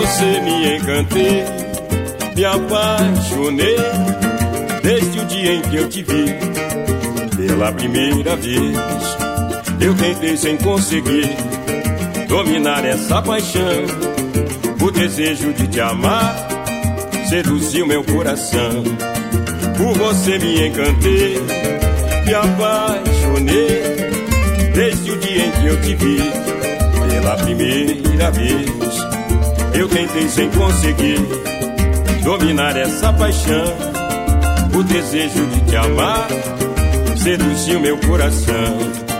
você me encantei, me apaixonei desde o dia em que eu te vi. Pela primeira vez eu tentei sem conseguir dominar essa paixão. O desejo de te amar seduziu meu coração. Por você me encantei, me apaixonei desde o dia em que eu te vi. Pela primeira vez eu tentei sem conseguir dominar essa paixão. O desejo de te amar seduziu meu coração.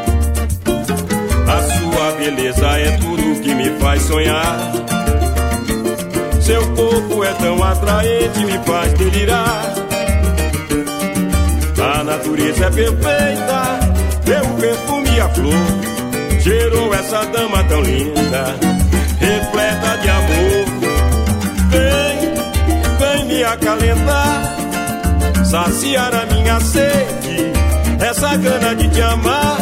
A sua beleza é tudo que me faz sonhar. Seu corpo é tão atraente, me faz delirar. A natureza é perfeita, meu perfume e a flor gerou essa dama tão linda, repleta de amor. Vem me acalentar, saciar a minha sede, essa gana de te amar.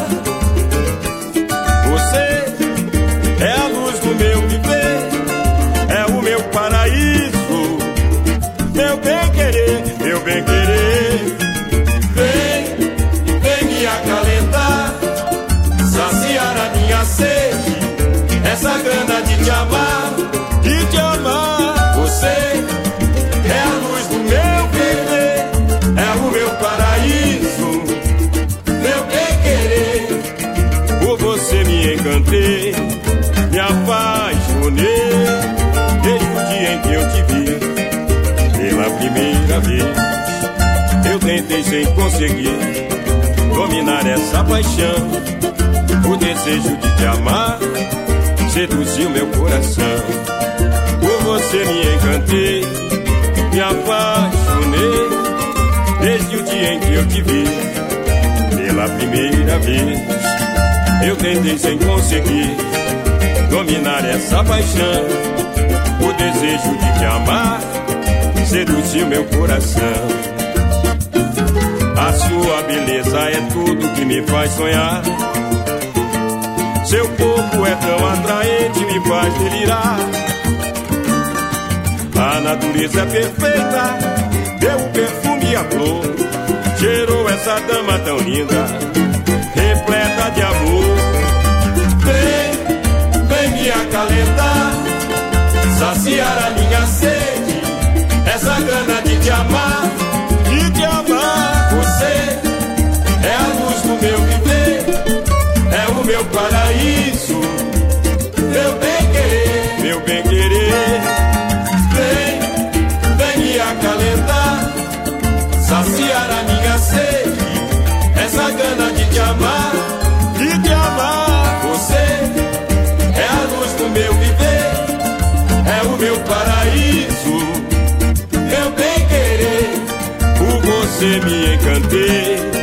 Você é a luz do meu viver, é o meu paraíso, meu bem-querer, meu bem-querer. Vem me acalentar, saciar a minha sede, essa gana de te amar, de te amar. Você é a luz do meu viver, é o meu paraíso, meu bem-querer. Por você me encantei, me apaixonei desde o dia em que eu te vi. Pela primeira vez eu tentei sem conseguir dominar essa paixão. O desejo de te amar seduziu meu coração. Por você me encantei, me apaixonei desde o dia em que eu te vi. Pela primeira vez eu tentei sem conseguir dominar essa paixão. O desejo de te amar seduziu meu coração. A sua beleza é tudo que me faz sonhar. Seu corpo é tão atraente, me faz delirar. A natureza é perfeita, deu o perfume e a flor gerou essa dama tão linda, repleta de amor. Vem me acalentar, saciar a minha sede, essa gana de te amar, de te amar. Você é a luz do meu viver, é o meu paraíso, meu bem-querer, meu bem-querer. Vem me acalentar, saciar a minha sede, essa gana de te amar, de te amar. Você é a luz do meu viver, é o meu paraíso, meu bem-querer. Por você me encantei,